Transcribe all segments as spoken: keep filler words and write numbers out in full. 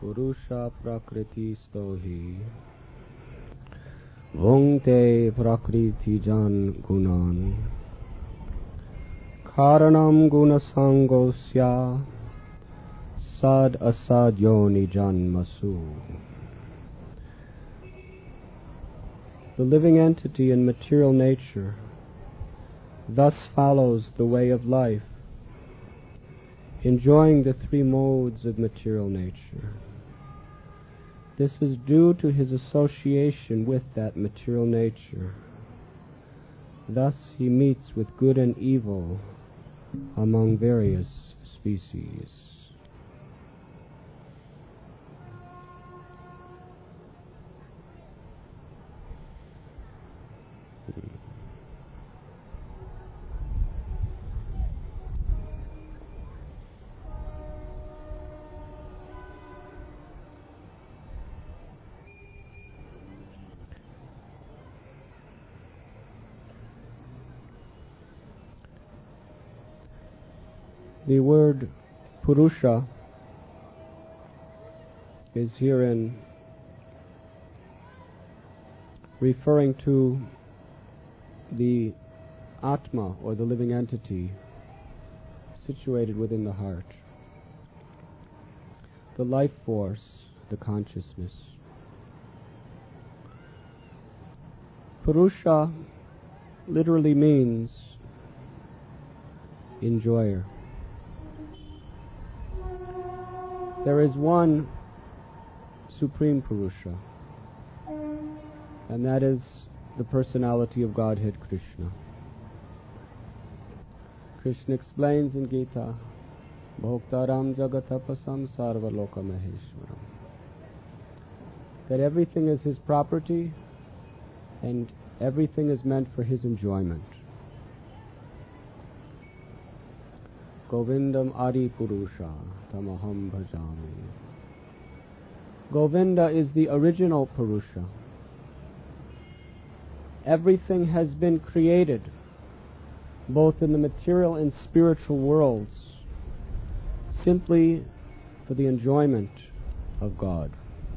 Purusha prakriti stohi Bhungte prakriti jan gunan Karanam gunasangosya Sad asadyoni janmasu. The living entity in material nature thus follows the way of life, enjoying the three modes of material nature. This is due to his association with that material nature. Thus he meets with good and evil among various species. The word Purusha is herein referring to the Atma, or the living entity, situated within the heart. The life force, the consciousness. Purusha literally means enjoyer. There is one Supreme Purusha, and that is the personality of Godhead Krishna. Krishna explains in Gita, Bhoktaram Jagatapasam Sarvaloka Maheshwaram, that everything is his property and everything is meant for his enjoyment. Govindam Adi Purusha Tamaham Bhajami. Govinda is the original Purusha. Everything has been created, both in the material and spiritual worlds, simply for the enjoyment of God.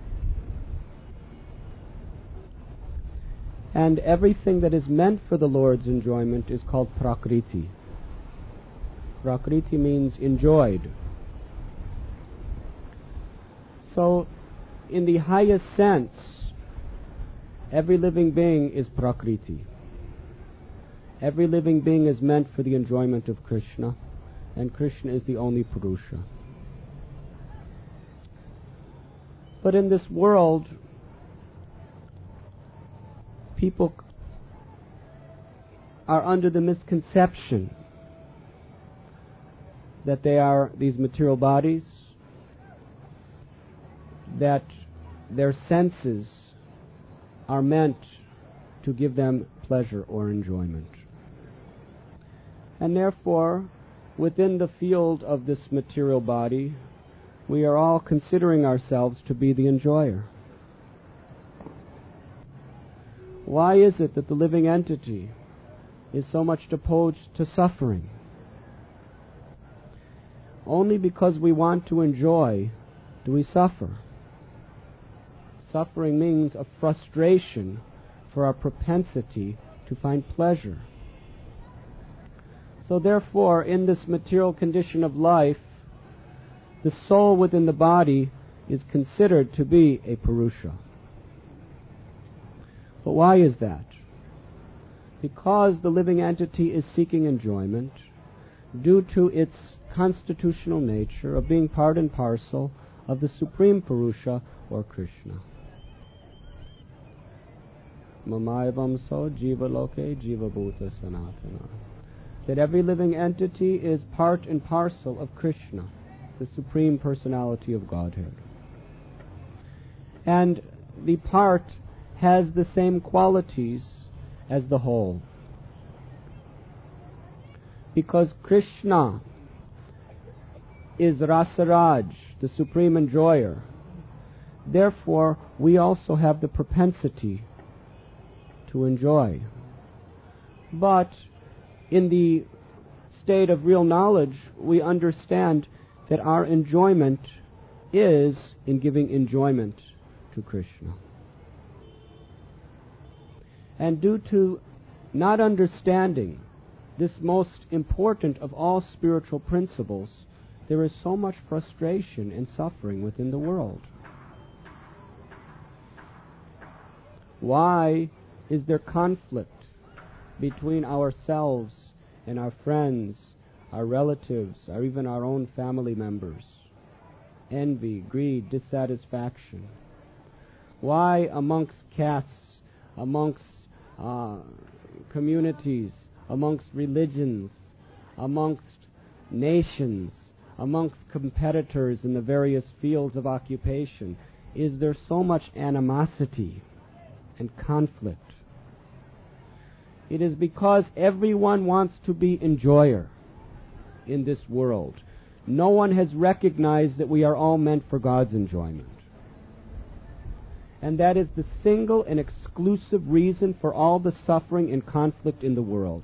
And everything that is meant for the Lord's enjoyment is called Prakriti. Prakriti means enjoyed. So, in the highest sense, every living being is Prakriti. Every living being is meant for the enjoyment of Krishna, and Krishna is the only Purusha. But in this world, people are under the misconception that they are these material bodies, that their senses are meant to give them pleasure or enjoyment. And therefore, within the field of this material body, we are all considering ourselves to be the enjoyer. Why is it that the living entity is so much opposed to suffering? Only because we want to enjoy do we suffer. Suffering means a frustration for our propensity to find pleasure. So therefore, in this material condition of life, the soul within the body is considered to be a Purusha. But why is that? Because the living entity is seeking enjoyment due to its constitutional nature of being part and parcel of the Supreme Purusha, or Krishna. Mamayvam so jiva loke jiva bhuta sanatana. That every living entity is part and parcel of Krishna, the Supreme Personality of Godhead. And the part has the same qualities as the whole. Because Krishna is Rasaraj, the supreme enjoyer, therefore we also have the propensity to enjoy. But in the state of real knowledge, we understand that our enjoyment is in giving enjoyment to Krishna. And due to not understanding this most important of all spiritual principles, there is so much frustration and suffering within the world. Why is there conflict between ourselves and our friends, our relatives, or even our own family members? Envy, greed, dissatisfaction. Why amongst castes, amongst uh, communities, amongst religions, amongst nations, amongst competitors in the various fields of occupation, is there so much animosity and conflict? It is because everyone wants to be enjoyer in this world. No one has recognized that we are all meant for God's enjoyment. And that is the single and exclusive reason for all the suffering and conflict in the world.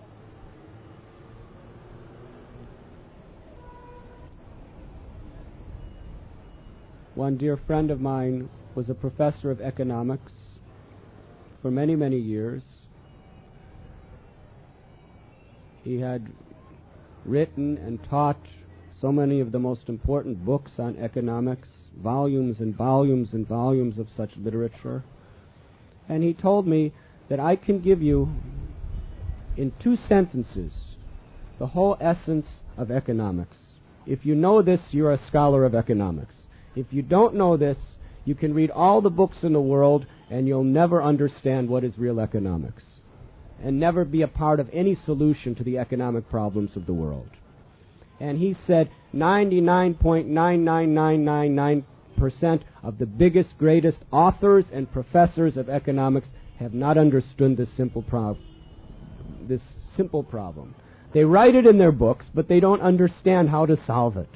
One dear friend of mine was a professor of economics for many, many years. He had written and taught so many of the most important books on economics, volumes and volumes and volumes of such literature. And he told me that I can give you, in two sentences, the whole essence of economics. If you know this, you're a scholar of economics. If you don't know this, you can read all the books in the world and you'll never understand what is real economics, and never be a part of any solution to the economic problems of the world. And he said ninety-nine point nine nine nine nine nine percent of the biggest, greatest authors and professors of economics have not understood this simple prob- this simple problem. They write it in their books, but they don't understand how to solve it.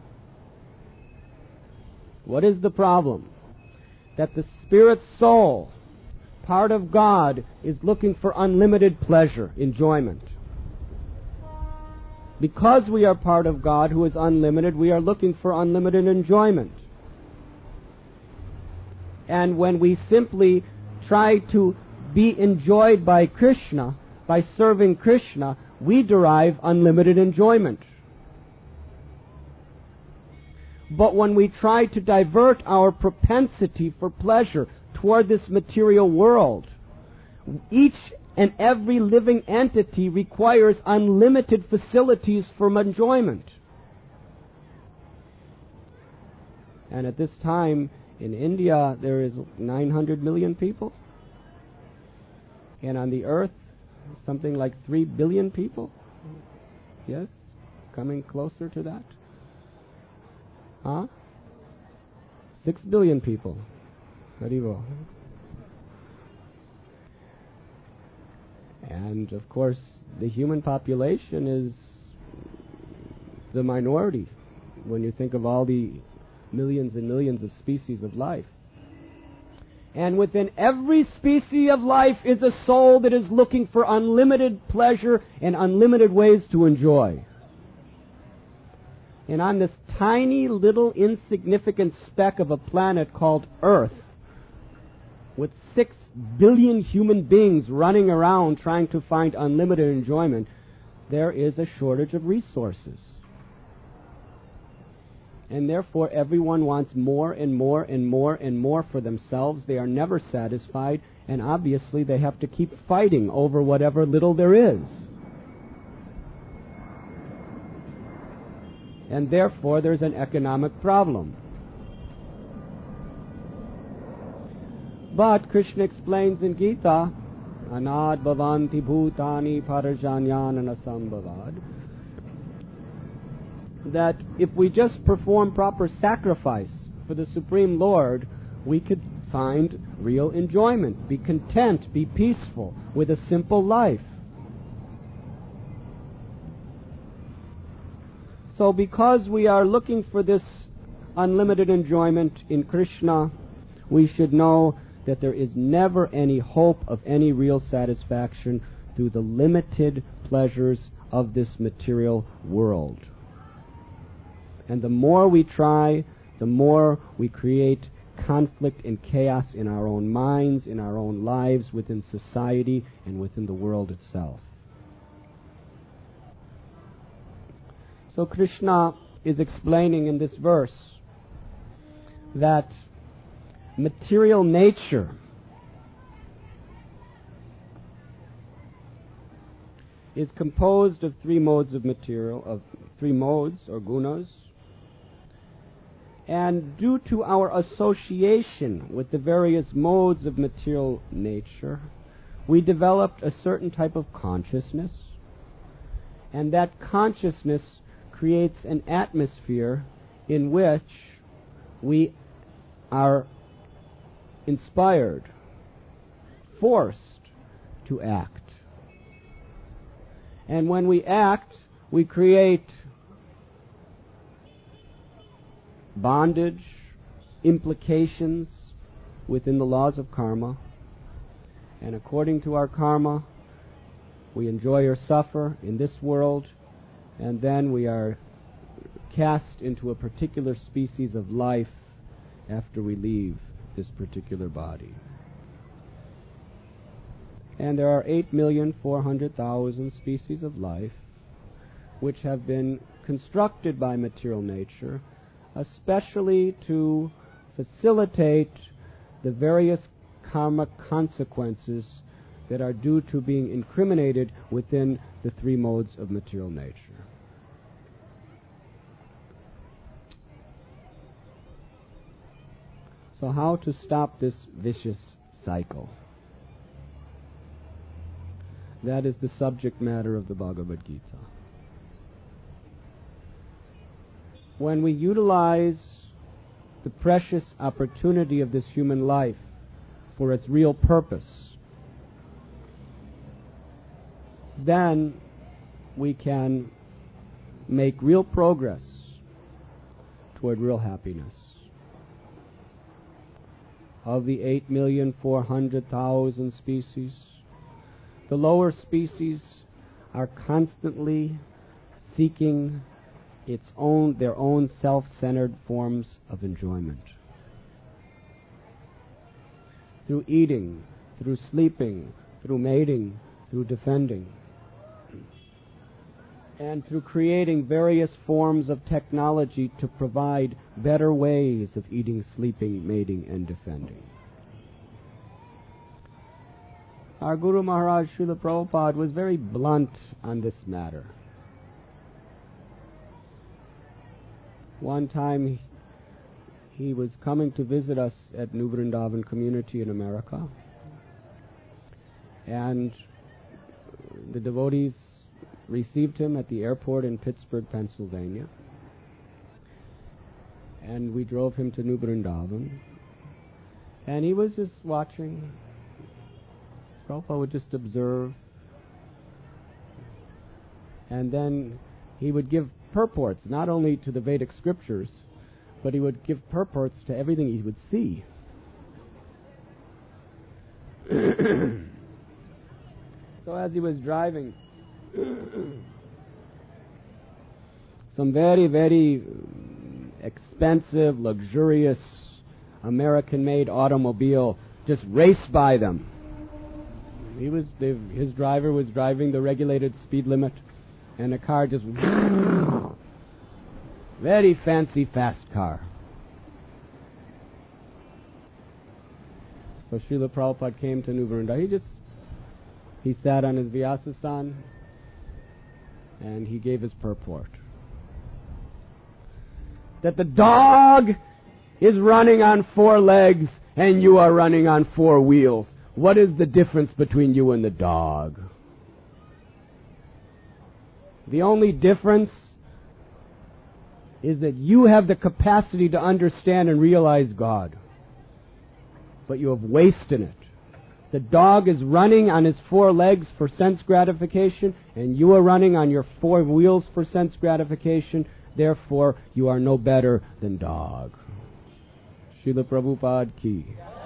What is the problem? That the spirit soul, part of God, is looking for unlimited pleasure, enjoyment. Because we are part of God who is unlimited, we are looking for unlimited enjoyment. And when we simply try to be enjoyed by Krishna, by serving Krishna, we derive unlimited enjoyment. But when we try to divert our propensity for pleasure toward this material world, each and every living entity requires unlimited facilities for enjoyment. And at this time, in India, there is nine hundred million people. And on the earth, something like three billion people. Yes? Coming closer to that. Huh? Six billion people. Haribo. And of course, the human population is the minority when you think of all the millions and millions of species of life. And within every species of life is a soul that is looking for unlimited pleasure and unlimited ways to enjoy. And on this tiny little insignificant speck of a planet called Earth, with six billion human beings running around trying to find unlimited enjoyment, there is a shortage of resources. And therefore everyone wants more and more and more and more for themselves. They are never satisfied, and obviously they have to keep fighting over whatever little there is. And therefore there's an economic problem. But Krishna explains in Gita, Anad bhavanti bhutani parajanyanana sambhavad, that if we just perform proper sacrifice for the Supreme Lord, we could find real enjoyment, be content, be peaceful with a simple life. So because we are looking for this unlimited enjoyment in Krishna, we should know that there is never any hope of any real satisfaction through the limited pleasures of this material world. And the more we try the more we create conflict and chaos in our own minds, in our own lives, within society, and within the world itself. So Krishna is explaining in this verse that material nature is composed of three modes of material, of three modes or gunas, and due to our association with the various modes of material nature, we developed a certain type of consciousness, and that consciousness creates an atmosphere in which we are inspired, forced to act. And when we act, we create bondage, implications within the laws of karma. And according to our karma, we enjoy or suffer in this world, and then we are cast into a particular species of life after we leave this particular body. And there are eight million four hundred thousand species of life which have been constructed by material nature, especially to facilitate the various karma consequences that are due to being incriminated within the three modes of material nature. So how to stop this vicious cycle? That is the subject matter of the Bhagavad Gita. When we utilize the precious opportunity of this human life for its real purpose, then we can make real progress toward real happiness. Of the eight million four hundred thousand species, the lower species are constantly seeking its own, their own self-centered forms of enjoyment. Through eating, through sleeping, through mating, through defending, and through creating various forms of technology to provide better ways of eating, sleeping, mating, and defending. Our Guru Maharaj Srila Prabhupada was very blunt on this matter. One time he was coming to visit us at New Vrindavan community in America, and the devotees received him at the airport in Pittsburgh, Pennsylvania, and we drove him to New Vrindavan, and he was just watching. Prabhupada would just observe, and then he would give purports not only to the Vedic scriptures, but he would give purports to everything he would see. So as he was driving some very, very expensive, luxurious American-made automobile just raced by them. He was, they, his driver was driving the regulated speed limit, and the car just very fancy, fast car. So Srila Prabhupada came to New Vrindavan. He just, he sat on his Vyasasan, and he gave his purport. That the dog is running on four legs, and you are running on four wheels. What is the difference between you and the dog? The only difference is that you have the capacity to understand and realize God, but you have wasted it. The dog is running on his four legs for sense gratification, and you are running on your four wheels for sense gratification. Therefore, you are no better than dog. Srila Prabhupada ki.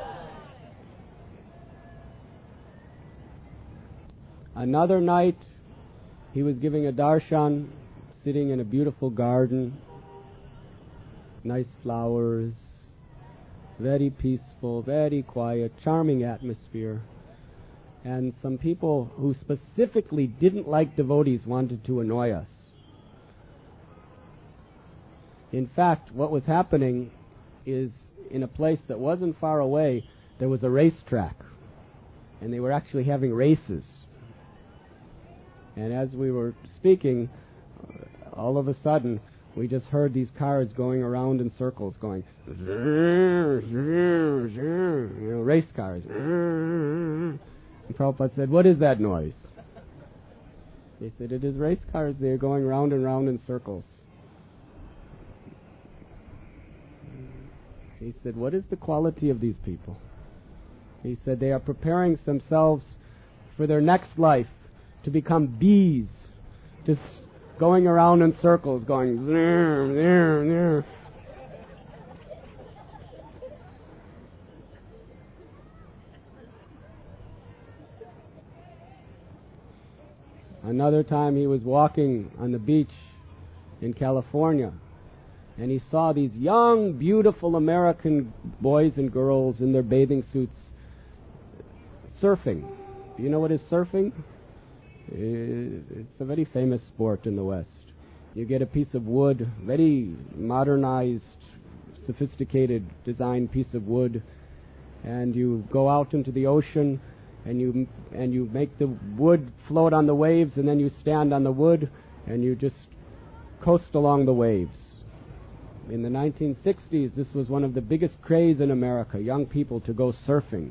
Another night, he was giving a darshan, sitting in a beautiful garden, nice flowers, very peaceful, very quiet, charming atmosphere. And some people who specifically didn't like devotees wanted to annoy us. In fact, what was happening is, in a place that wasn't far away, there was a racetrack, and they were actually having races. And as we were speaking, all of a sudden, we just heard these cars going around in circles, going, you know, race cars. And Prabhupada said, "What is that noise?" They said, "It is race cars. They're going round and round in circles." He said, "What is the quality of these people?" He said, "They are preparing themselves for their next life to become bees, just going around in circles, going there, there, there." Another time he was walking on the beach in California, and he saw these young, beautiful American boys and girls in their bathing suits surfing. Do you know what is surfing? It's a very famous sport in the West. You get a piece of wood, very modernized, sophisticated designed piece of wood, and you go out into the ocean, and you and you make the wood float on the waves, and then you stand on the wood, and you just coast along the waves. In the nineteen sixties, this was one of the biggest craze in America, young people to go surfing.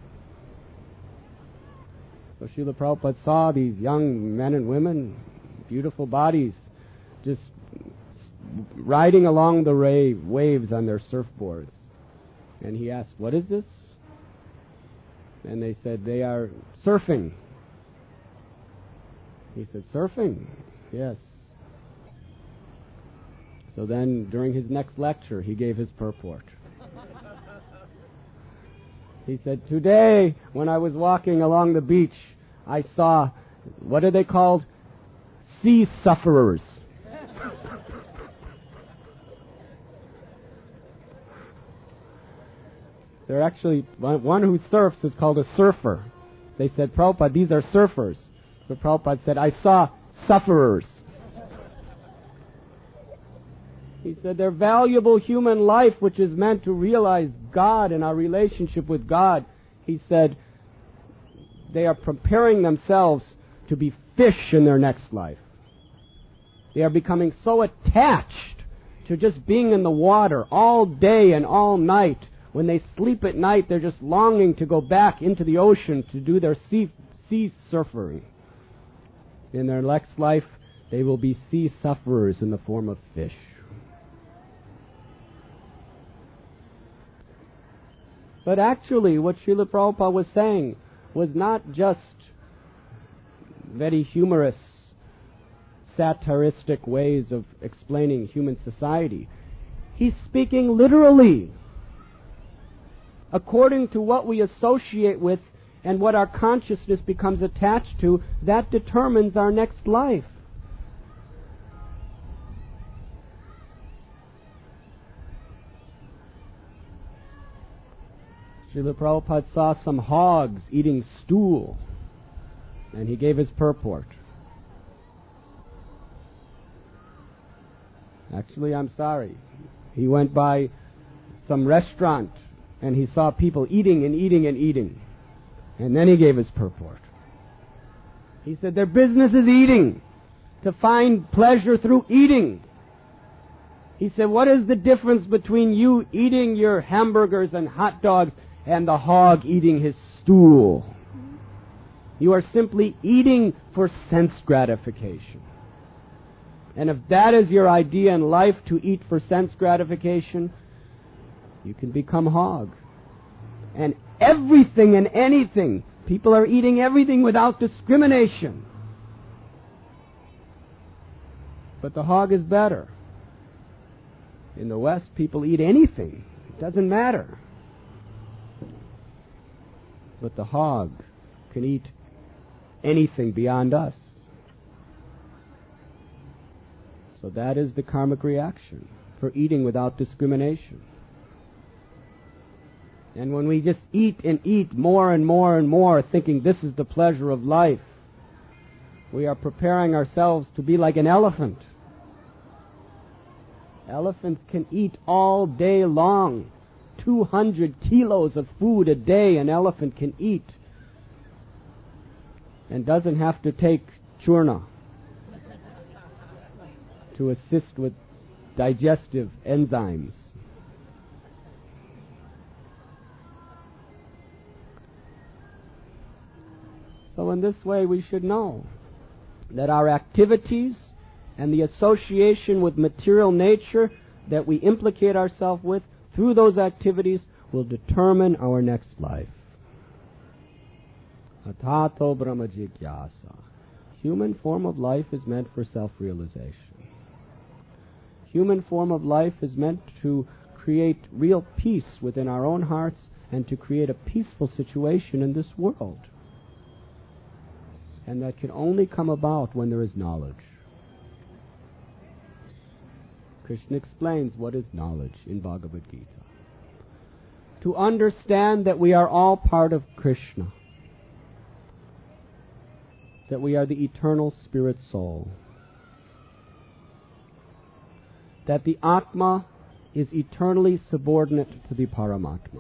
So Srila Prabhupada saw these young men and women, beautiful bodies, just riding along the ra- waves on their surfboards. And he asked, "What is this?" And they said, "They are surfing." He said, "Surfing?" "Yes." So then, during his next lecture, he gave his purport. He said, "Today, when I was walking along the beach, I saw, what are they called? Sea sufferers." They're actually, one who surfs is called a surfer. They said, "Prabhupada, these are surfers." So Prabhupada said, "I saw sufferers." He said, "Their valuable human life, which is meant to realize God and our relationship with God," he said, "they are preparing themselves to be fish in their next life. They are becoming so attached to just being in the water all day and all night. When they sleep at night, they're just longing to go back into the ocean to do their sea, sea surfing. In their next life, they will be sea sufferers in the form of fish." But actually, what Srila Prabhupada was saying was not just very humorous, satiristic ways of explaining human society. He's speaking literally. According to what we associate with and what our consciousness becomes attached to, that determines our next life. Srila Prabhupada saw some hogs eating stool, and he gave his purport. Actually, I'm sorry. He went by some restaurant, and he saw people eating and eating and eating. And then he gave his purport. He said, their business is eating, to find pleasure through eating. He said, what is the difference between you eating your hamburgers and hot dogs and the hog eating his stool? You are simply eating for sense gratification. And if that is your idea in life, to eat for sense gratification, you can become hog. And everything and anything, people are eating everything without discrimination. But the hog is better. In the West, people eat anything. It doesn't matter. But the hog can eat anything beyond us. So that is the karmic reaction. for eating without discrimination. And when we just eat and eat more and more and more, thinking this is the pleasure of life, we are preparing ourselves to be like an elephant. Elephants can eat all day long. two hundred kilos of food a day an elephant can eat. And doesn't have to take churna to assist with digestive enzymes. So in this way we should know that our activities and the association with material nature that we implicate ourselves with through those activities will determine our next life. Atato Brahma Jigyasa. Human form of life is meant for self-realization. Human form of life is meant to create real peace within our own hearts and to create a peaceful situation in this world. And that can only come about when there is knowledge. Krishna explains what is knowledge in Bhagavad Gita. To understand that we are all part of Krishna, that we are the eternal spirit soul, that the Atma is eternally subordinate to the Paramatma.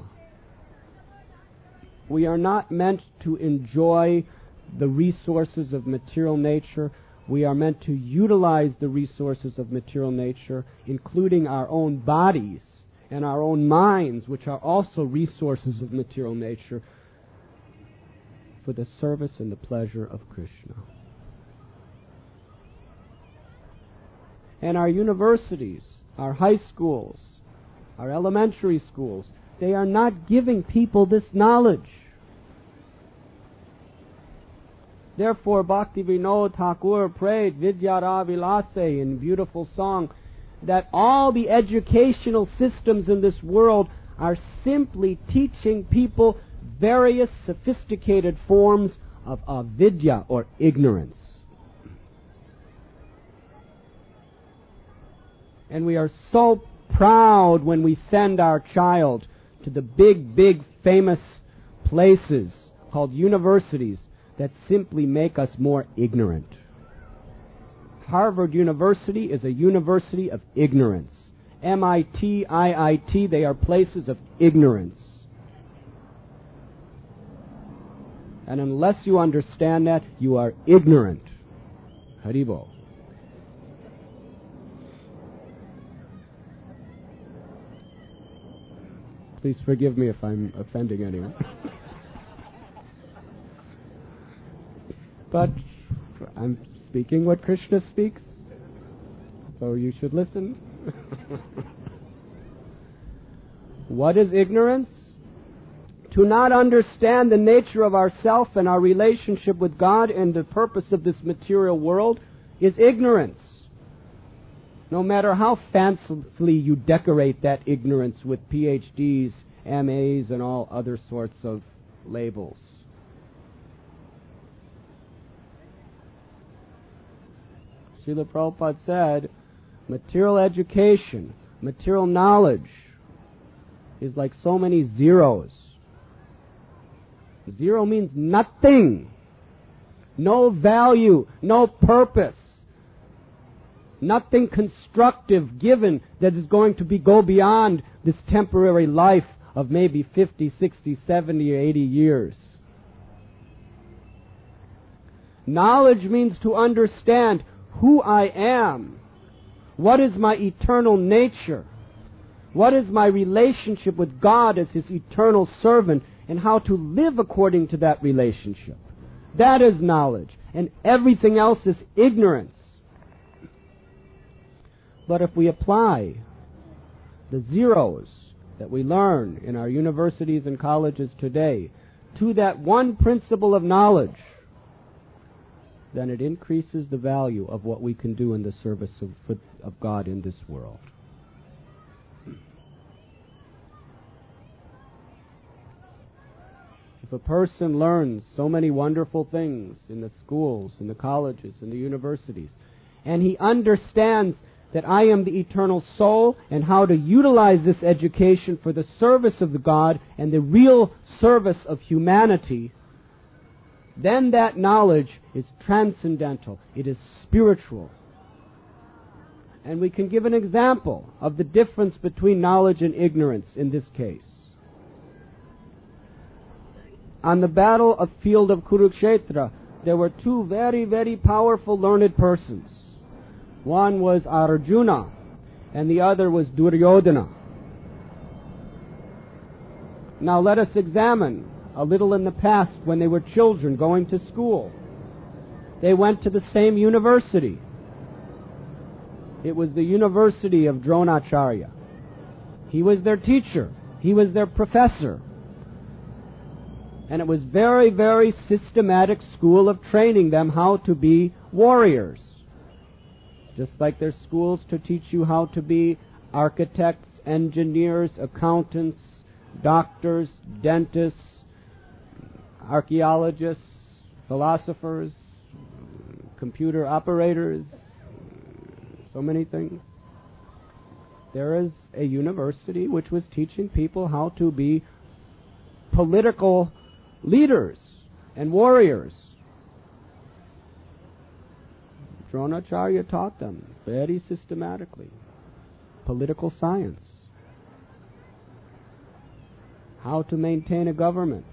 We are not meant to enjoy the resources of material nature. We are meant to utilize the resources of material nature, including our own bodies and our own minds, which are also resources of material nature, for the service and the pleasure of Krishna. And our universities, our high schools, our elementary schools, they are not giving people this knowledge. Therefore, Bhaktivinoda Thakur prayed, Vidyara Vilase, in beautiful song, that all the educational systems in this world are simply teaching people various sophisticated forms of avidya, or ignorance. And we are so proud when we send our child to the big, big, famous places called universities that simply make us more ignorant. Harvard University is a university of ignorance. M I T, I I T, they are places of ignorance. And unless you understand that, you are ignorant. Haribo. Please forgive me if I'm offending anyone. But I'm speaking what Krishna speaks, so you should listen. What is ignorance? To not understand the nature of ourself and our relationship with God and the purpose of this material world is ignorance. No matter how fancifully you decorate that ignorance with P H Ds, M As, and all other sorts of labels. Srila Prabhupada said, material education, material knowledge is like so many zeros. Zero means nothing. No value, no purpose. Nothing constructive given that is going to be go beyond this temporary life of maybe fifty, sixty, seventy, or eighty years. Knowledge means to understand who I am, what is my eternal nature, what is my relationship with God as His eternal servant, and how to live according to that relationship. That is knowledge, and everything else is ignorance. But if we apply the zeros that we learn in our universities and colleges today to that one principle of knowledge, then it increases the value of what we can do in the service of, of God in this world. If a person learns so many wonderful things in the schools, in the colleges, in the universities, and he understands that I am the eternal soul and how to utilize this education for the service of the God and the real service of humanity, then that knowledge is transcendental. It is spiritual. And we can give an example of the difference between knowledge and ignorance in this case. On the battle of field of Kurukshetra, there were two very, very powerful learned persons. One was Arjuna, and the other was Duryodhana. Now let us examine a little in the past when they were children going to school. They went to the same university. It was the University of Dronacharya. He was their teacher. He was their professor. And it was very, very systematic school of training them how to be warriors. Just like there's schools to teach you how to be architects, engineers, accountants, doctors, dentists, archaeologists, philosophers, computer operators, so many things. There is a university which was teaching people how to be political leaders and warriors. Dronacharya taught them very systematically political science, how to maintain a government.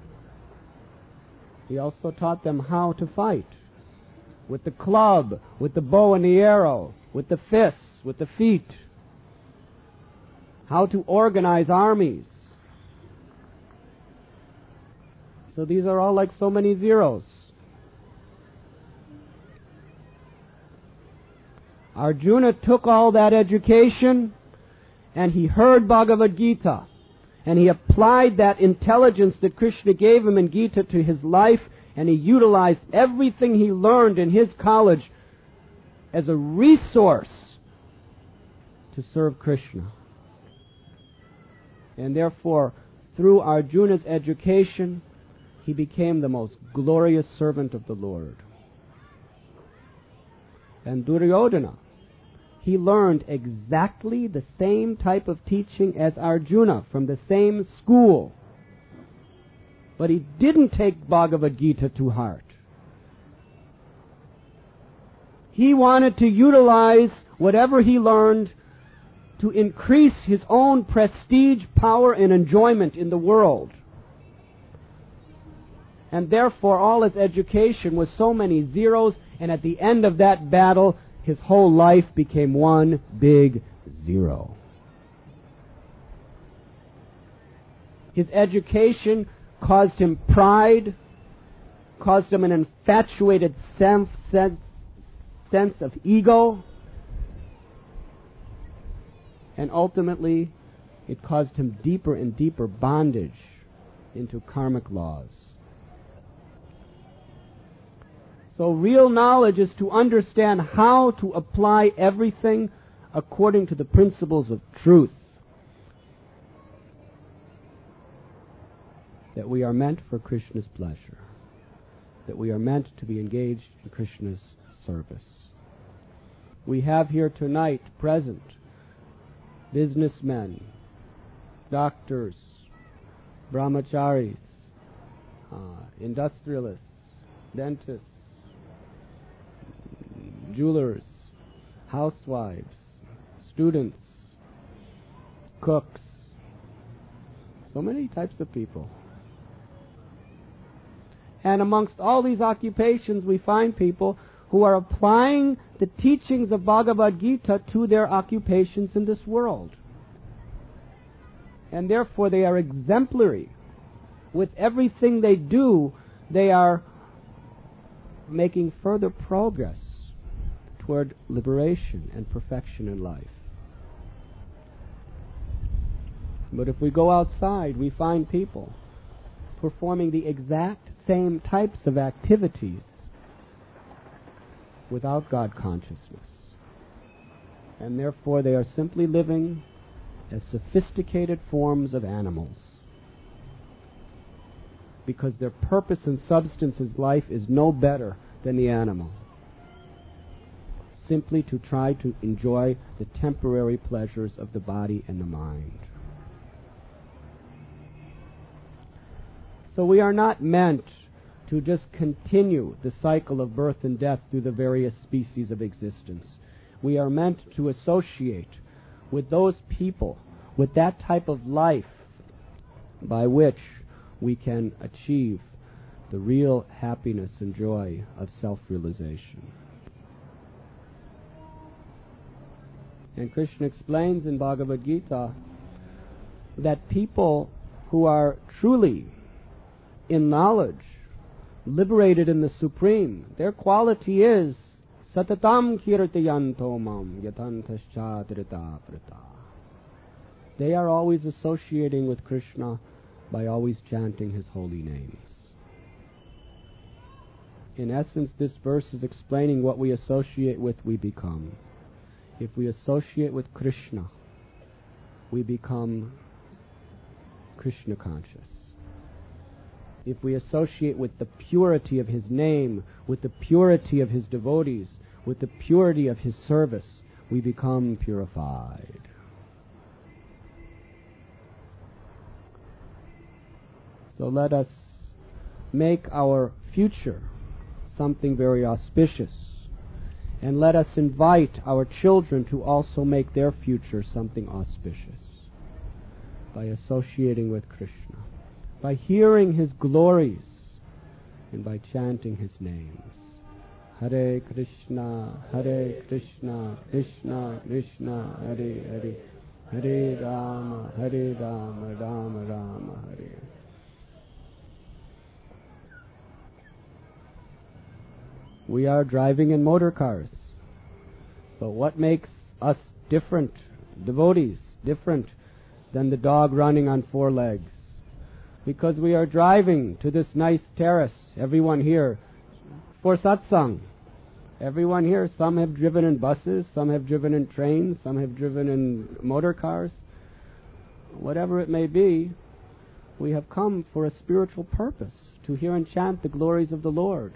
He also taught them how to fight with the club, with the bow and the arrow, with the fists, with the feet, how to organize armies. So these are all like so many zeros. Arjuna took all that education and he heard Bhagavad Gita and he applied that intelligence that Krishna gave him in Gita to his life, and he utilized everything he learned in his college as a resource to serve Krishna. And therefore, through Arjuna's education, he became the most glorious servant of the Lord. And Duryodhana, he learned exactly the same type of teaching as Arjuna from the same school. But he didn't take Bhagavad Gita to heart. He wanted to utilize whatever he learned to increase his own prestige, power, and enjoyment in the world. And therefore all his education was so many zeros, and at the end of that battle, his whole life became one big zero. His education caused him pride, caused him an infatuated sense, sense, sense of ego, and ultimately it caused him deeper and deeper bondage into karmic laws. So real knowledge is to understand how to apply everything according to the principles of truth. That we are meant for Krishna's pleasure. That we are meant to be engaged in Krishna's service. We have here tonight present businessmen, doctors, brahmacharis, uh, industrialists, dentists, jewelers, housewives, students, cooks, so many types of people. And amongst all these occupations we find people who are applying the teachings of Bhagavad Gita to their occupations in this world. And therefore they are exemplary. With everything they do, they are making further progress toward liberation and perfection in life. But if we go outside, we find people performing the exact same types of activities without God consciousness. And therefore they are simply living as sophisticated forms of animals. Because their purpose and substance in life is no better than the animal. simply to try to enjoy the temporary pleasures of the body and the mind. So we are not meant to just continue the cycle of birth and death through the various species of existence. We are meant to associate with those people, with that type of life by which we can achieve the real happiness and joy of self-realization. And Krishna explains in Bhagavad Gita that people who are truly in knowledge, liberated in the Supreme, their quality is satatam kirtayanto mam yatantaschadrita prita. They are always associating with Krishna by always chanting His holy names. In essence, this verse is explaining what we associate with, we become. If we associate with Krishna, we become Krishna conscious. If we associate with the purity of His name, with the purity of His devotees, with the purity of His service, we become purified. So let us make our future something very auspicious, and let us invite our children to also make their future something auspicious by associating with Krishna, by hearing His glories, and by chanting His names. Hare Krishna, Hare Krishna, Krishna Krishna, Hare Hare, Hare Rama, Hare Rama, Rama Rama, Hare Hare. We are driving in motor cars, but what makes us different, devotees, different than the dog running on four legs? Because we are driving to this nice terrace, everyone here, for satsang. Everyone here, some have driven in buses, some have driven in trains, some have driven in motor cars. Whatever it may be, we have come for a spiritual purpose, to hear and chant the glories of the Lord.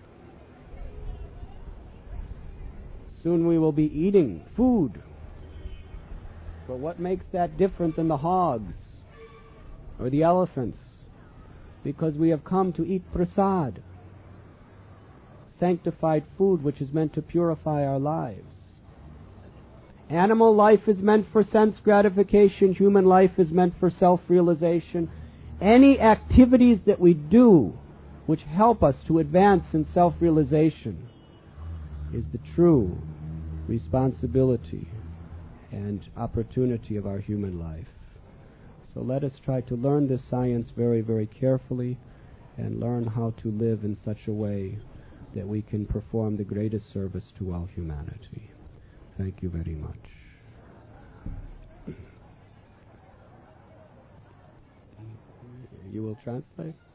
Soon we will be eating food. But what makes that different than the hogs or the elephants? Because we have come to eat prasad, sanctified food which is meant to purify our lives. Animal life is meant for sense gratification. Human life is meant for self-realization. Any activities that we do which help us to advance in self-realization is the true responsibility and opportunity of our human life. So let us try to learn this science very, very carefully and learn how to live in such a way that we can perform the greatest service to all humanity. Thank you very much. You will translate?